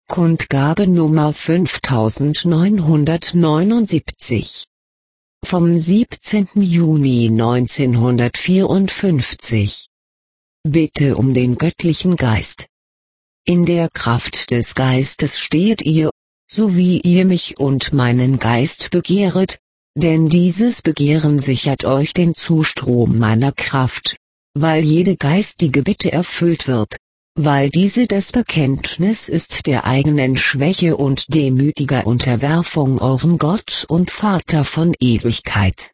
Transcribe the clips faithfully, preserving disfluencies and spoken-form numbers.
Kundgabe Nummer fünftausendneunhundertneunundsiebzig. Vom siebzehnten Juni neunzehnhundertvierundfünfzig. Bitte um den göttlichen Geist. In der Kraft des Geistes steht ihr, so wie ihr mich und meinen Geist begehret, denn dieses Begehren sichert euch den Zustrom meiner Kraft, weil jede geistige Bitte erfüllt wird, weil diese das Bekenntnis ist der eigenen Schwäche und demütiger Unterwerfung eurem Gott und Vater von Ewigkeit.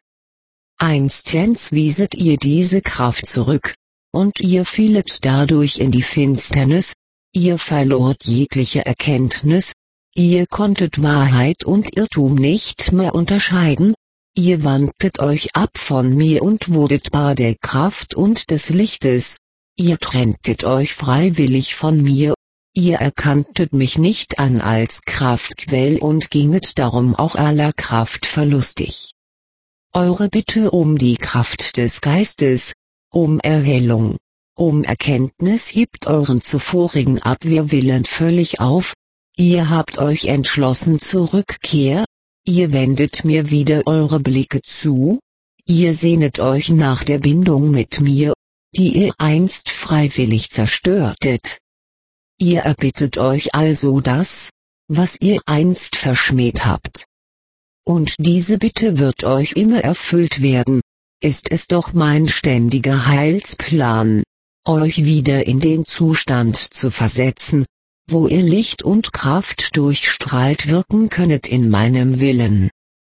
Einstens wieset ihr diese Kraft zurück, und ihr fielet dadurch in die Finsternis, ihr verlort jegliche Erkenntnis, ihr konntet Wahrheit und Irrtum nicht mehr unterscheiden, ihr wandtet euch ab von mir und wurdet bar der Kraft und des Lichtes, ihr trenntet euch freiwillig von mir, ihr erkanntet mich nicht an als Kraftquell und ginget darum auch aller Kraft verlustig. Eure Bitte um die Kraft des Geistes, um Erhellung, um Erkenntnis hebt euren zuvorigen Abwehrwillen völlig auf, ihr habt euch entschlossen zur Rückkehr, ihr wendet mir wieder eure Blicke zu, ihr sehnet euch nach der Bindung mit mir, die ihr einst freiwillig zerstörtet. Ihr erbittet euch also das, was ihr einst verschmäht habt. Und diese Bitte wird euch immer erfüllt werden, ist es doch mein ständiger Heilsplan, euch wieder in den Zustand zu versetzen, wo ihr Licht und Kraft durchstrahlt wirken könnet in meinem Willen.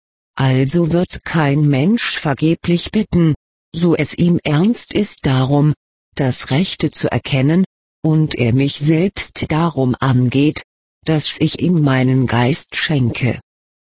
Also wird kein Mensch vergeblich bitten, so es ihm ernst ist darum, das Rechte zu erkennen, und er mich selbst darum angeht, dass ich ihm meinen Geist schenke.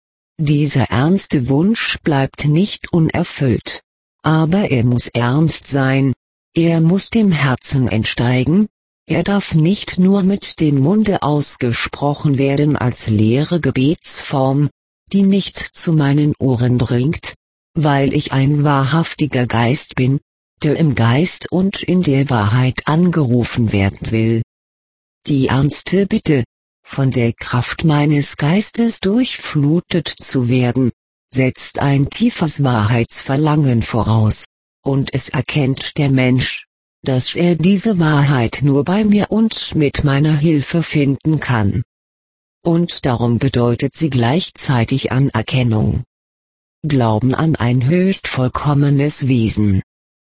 Dieser ernste Wunsch bleibt nicht unerfüllt, aber er muss ernst sein, er muss dem Herzen entsteigen, er darf nicht nur mit dem Munde ausgesprochen werden als leere Gebetsform, die nicht zu meinen Ohren dringt, weil ich ein wahrhaftiger Geist bin, der im Geist und in der Wahrheit angerufen werden will. Die ernste Bitte, von der Kraft meines Geistes durchflutet zu werden, setzt ein tiefes Wahrheitsverlangen voraus, und es erkennt der Mensch, dass er diese Wahrheit nur bei mir und mit meiner Hilfe finden kann. Und darum bedeutet sie gleichzeitig Anerkennung. Glauben an ein höchst vollkommenes Wesen.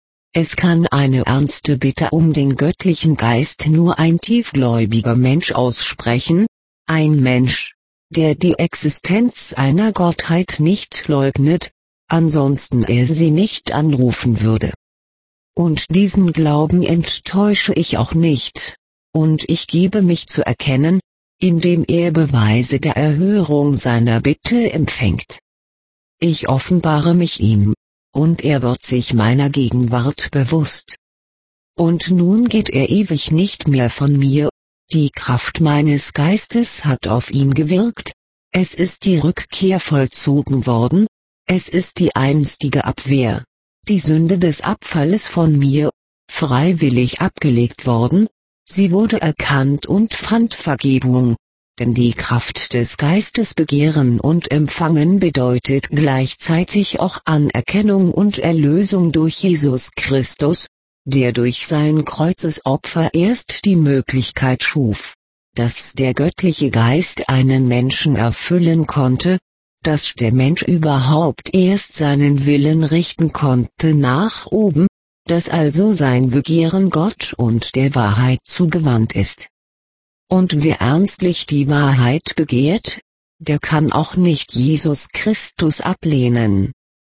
Es kann eine ernste Bitte um den göttlichen Geist nur ein tiefgläubiger Mensch aussprechen, ein Mensch, der die Existenz einer Gottheit nicht leugnet, ansonsten er sie nicht anrufen würde. Und diesen Glauben enttäusche ich auch nicht, und ich gebe mich zu erkennen, indem er Beweise der Erhörung seiner Bitte empfängt. Ich offenbare mich ihm, und er wird sich meiner Gegenwart bewusst. Und nun geht er ewig nicht mehr von mir, die Kraft meines Geistes hat auf ihn gewirkt, es ist die Rückkehr vollzogen worden, es ist die einstige Abwehr, die Sünde des Abfalles von mir, freiwillig abgelegt worden, sie wurde erkannt und fand Vergebung. Denn die Kraft des Geistes begehren und empfangen bedeutet gleichzeitig auch Anerkennung und Erlösung durch Jesus Christus, der durch sein Kreuzesopfer erst die Möglichkeit schuf, dass der göttliche Geist einen Menschen erfüllen konnte, dass der Mensch überhaupt erst seinen Willen richten konnte nach oben, dass also sein Begehren Gott und der Wahrheit zugewandt ist. Und wer ernstlich die Wahrheit begehrt, der kann auch nicht Jesus Christus ablehnen.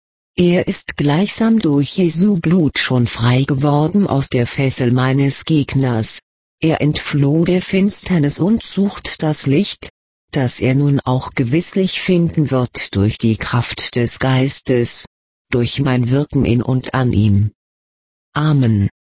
Er ist gleichsam durch Jesu Blut schon frei geworden aus der Fessel meines Gegners, er entfloh der Finsternis und sucht das Licht, das er nun auch gewisslich finden wird durch die Kraft des Geistes, durch mein Wirken in und an ihm. Amen.